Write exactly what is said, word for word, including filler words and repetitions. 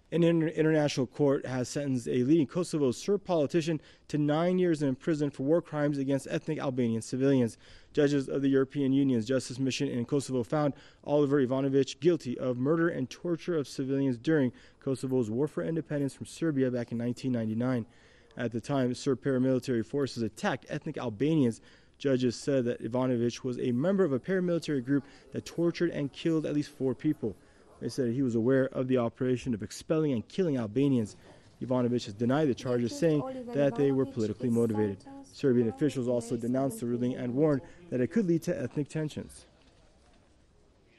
An inter international court has sentenced a leading Kosovo Serb politician to nine years in prison for war crimes against ethnic Albanian civilians. Judges of the European Union's Justice Mission in Kosovo found Oliver Ivanovic guilty of murder and torture of civilians during Kosovo's war for independence from Serbia back in nineteen ninety-nine. At the time, Serb paramilitary forces attacked ethnic Albanians. Judges said that Ivanovic was a member of a paramilitary group that tortured and killed at least four people. They said he was aware of the operation of expelling and killing Albanians. Ivanovic has denied the charges, saying that they were politically motivated. Serbian officials also denounced the ruling and warned that it could lead to ethnic tensions.